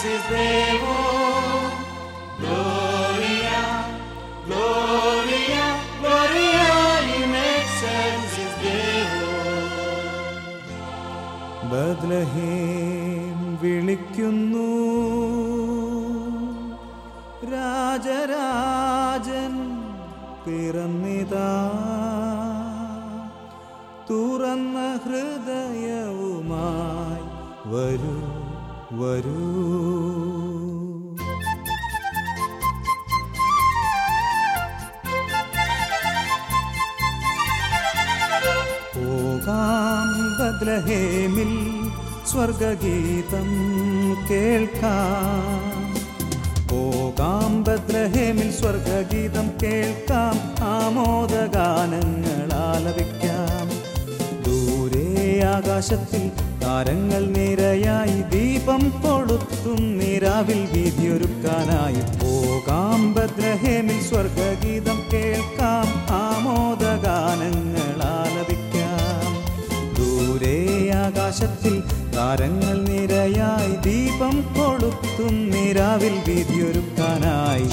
excelsis Deo. Gloria, Gloria, Gloria in excelsis Deo. Bethlehem വിളിക്കുന്നു, രാജരാജൻ പിറന്നിതാ. തുറന്ന ഹൃദയവുമായി വരൂ വരൂ. പോകാം ബത്ലഹേമിൽ സ്വർഗഗീതം കേൾക്കാം. പോകാം ബത്ലഹേമിൽ സ്വർഗഗീതം കേൾക്കാം. ആമോദഗാനങ്ങൾ ആലപിക്കാം. ദൂരെ ആകാശത്തിൽ താരങ്ങൾ നിരയായി ദീപം കൊളുത്തും നിരാവിൽ വീതിയൊരുക്കാനായി. പോകാം ബത്ലഹേമിൽ സ്വർഗഗീതം കേൾക്കാം. ആമോദഗാനങ്ങൾ ആലപിക്കാം. ദൂരെ ആകാശത്തിൽ താരങ്ങൾ നിരയായി ദീപം കൊളുത്തും നിരാവിൽ വീതിയൊരുക്കാനായി.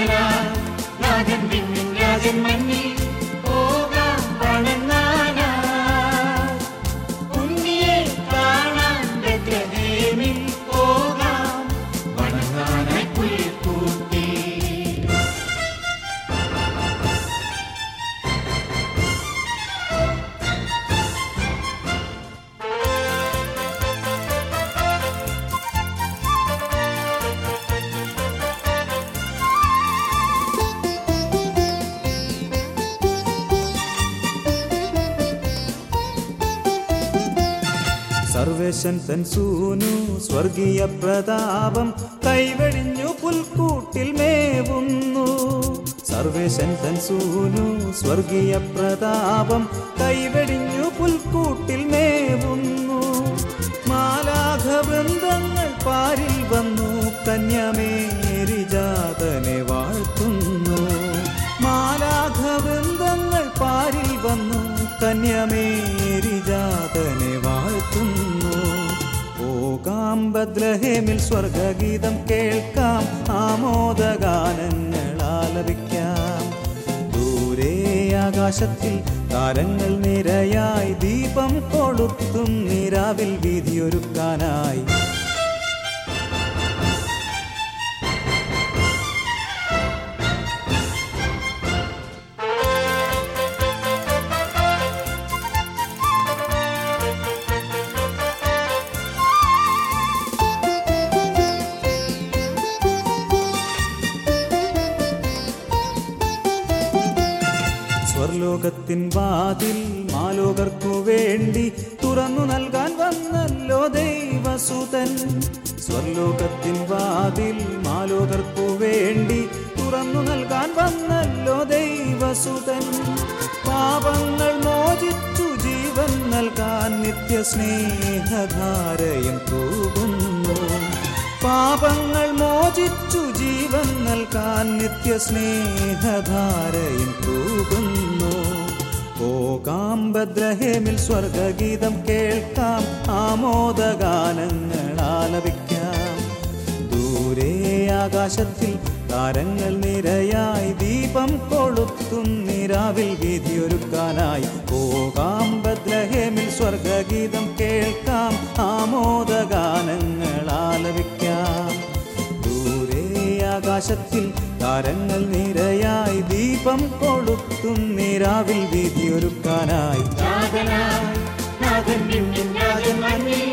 സർവേശൻ തൻ സൂനു സ്വർഗീയ പ്രതാപം കൈവെടിഞ്ഞു പുൽക്കൂട്ടിൽ മേവുന്നു. സർവേശൻ തൻ സൂനു സ്വർഗീയ പ്രതാപം കൈവെടിഞ്ഞു പുൽക്കൂട്ടിൽ മേവുന്നു. മാലാഘവൃന്ദങ്ങൾ പാരിൽ വന്നു കന്യമേരി ജാതനെ വാഴ്ത്തുന്നു. മാലാഘവൃന്ദങ്ങൾ പാരിൽ വന്നു കന്യമേരി ജാതനെ വാഴ്ത്തുന്നു. പോകാം ബത്ലഹേമിൽ സ്വർഗഗീതം കേൾക്കാം. ആമോദഗാനങ്ങൾ ആലപിക്കാം. ദൂരെ ആകാശത്തിൽ താരങ്ങൾ നിരയായി ദീപം കൊളുത്തും നിരാവിൽ വീതിയൊരുക്കാനായി. സ്വർലോകത്തിൻ വാതിൽ മാലോകർക്കു വേണ്ടി തുറന്നു നൽകാൻ വന്നല്ലോ ദൈവസുതൻ. സ്വർലോകത്തിൻ വാതിൽ മാലോകർക്കു വേണ്ടി തുറന്നു നൽകാൻ വന്നല്ലോ ദൈവസുതൻ. പാപങ്ങൾ മോചിച്ചു ജീവൻ നൽകാൻ നിത്യസ്നേഹധാരയും തൂകുന്നു. പാപങ്ങൾ മോചിച്ചു ജീവൻ നൽകാൻ നിത്യസ്നേഹധാരയും തൂകുന്നു. പോകാം ബത്ലഹേമിൽ സ്വർഗഗീതം കേൾക്കാം. ആമോദഗാനങ്ങൾ ആലപിക്കാം. ദൂരെ ആകാശത്തിൽ താരങ്ങൾ നിരയായി ദീപം കൊളുത്തും നിരാവിൽ വീതിയൊരുക്കാനായി. പോകാം ബത്ലഹേമിൽ സ്വർഗഗീതം കേൾക്കാം. ആമോദഗാനങ്ങൾ ആലപിക്കാം. ദൂരെ ആകാശത്തിൽ താരങ്ങൾ നിരയായി ദീപം കൊളുത്തും നിരാവിൽ വീതിയൊരുക്കാനായി.